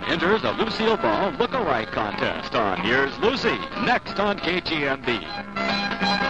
enters a Lucille Ball look-alike contest on Here's Lucy, next on KGMB.